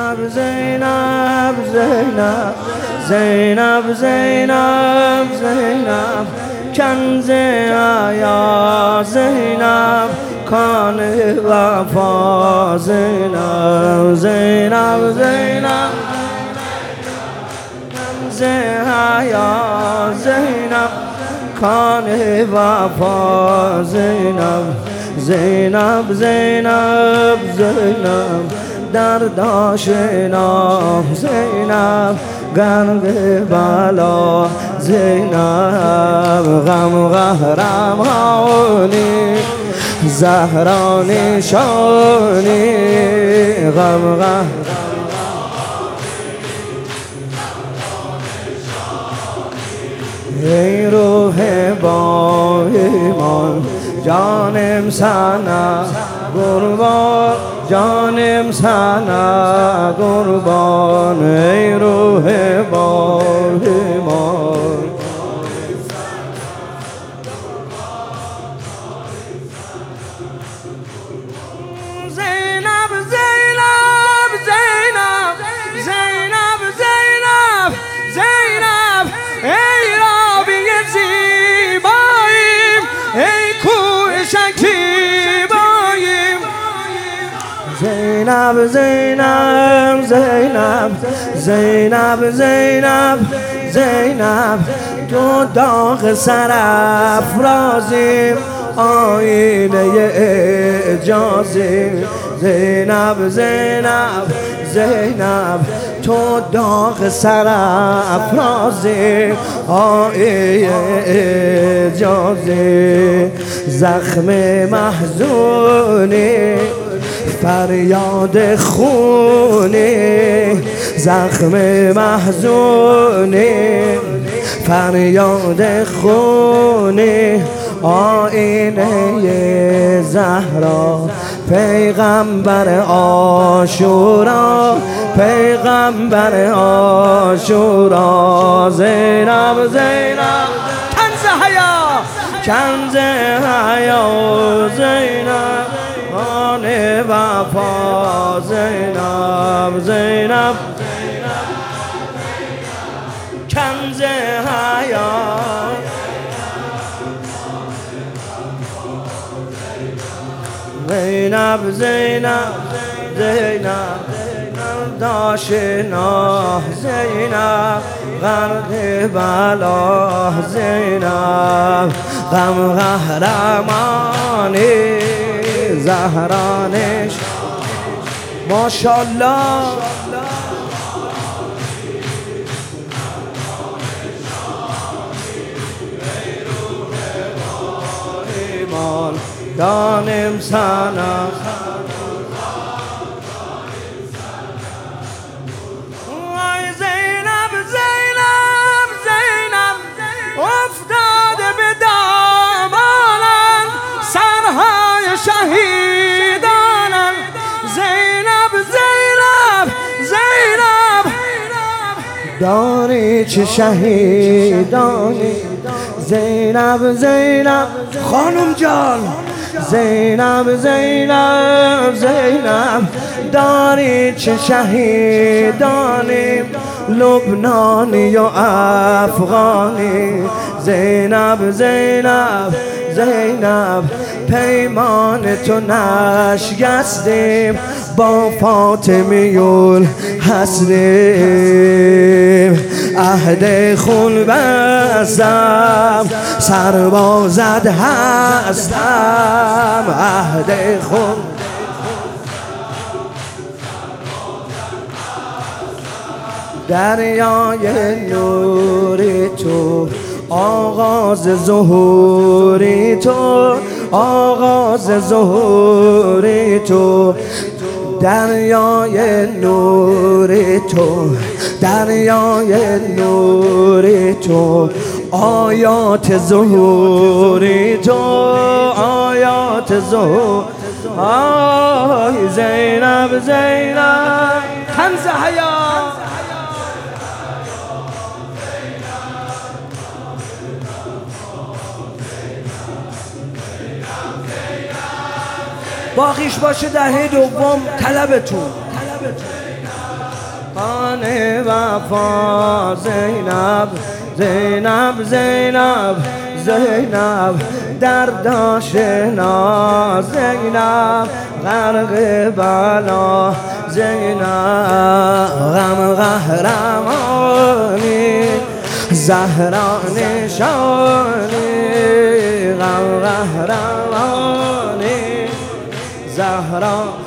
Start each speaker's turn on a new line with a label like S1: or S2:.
S1: زینب زینب زینب زینب زینب کنز حیا زینب کان وفا زینب زینب زینب کنز حیا زینب کان وفا زینب زینب زینب زینب درد آشنا زینب گرد بلا زینب غم قهرم هانی زهرا نشانی غم قهرم ای روح با ایمان جانم سنا قربان جانم سنا قربان ای روح با ایمان زینب زینب زینب زینب زینب زینب ای رابی زیباییم ای کوه شکیباییم زینب زینب زینب زینب زینب زینب تو داغ سرافرازیم آینه اعجازیم زینب زینب زینب تو داغ سرافرازیم آینه اعجازیم زخم محزونی فریاد خونی زخم محزونی فریاد خونی آینه زهرا پیغمبر عاشورا پیغمبر عاشورا زینب زینب کنز حیا کنز حیا زینب کان وفا زینب زینب کنز حیا زینب زینب زینب داشنا زینب غرق بلا زینب غم قهرمانی زهرانش ماشاءالله ایمان دانم سنا زینب زینب زینب افتاده به دامانم سرهای شهیدانم زینب زینب زینب داری چه شهیدانی زینب زینب خانم جان زینب زینب زینب داری چه شهیدانی لبنانی و افغانی زینب زینب زینب پیمان تو نشکستیم با فاطمیون هستیم عهد خون بستم سربازت هستم عهد خون دریای نوری تو آغاز ظهوری تو آغاز ظهوری تو دریای نوری تو دریای نوری تو آیات ظهوری تو آیات ظهور آی زینب زینب کنز حیا باقیش باشه دهه دوم طلبتون خانه وفا زینب زینب زینب زینب درد آشنا زینب غرق بلا زینب غم قهرمانی زهرا نشانی غم قهرمانی زهرا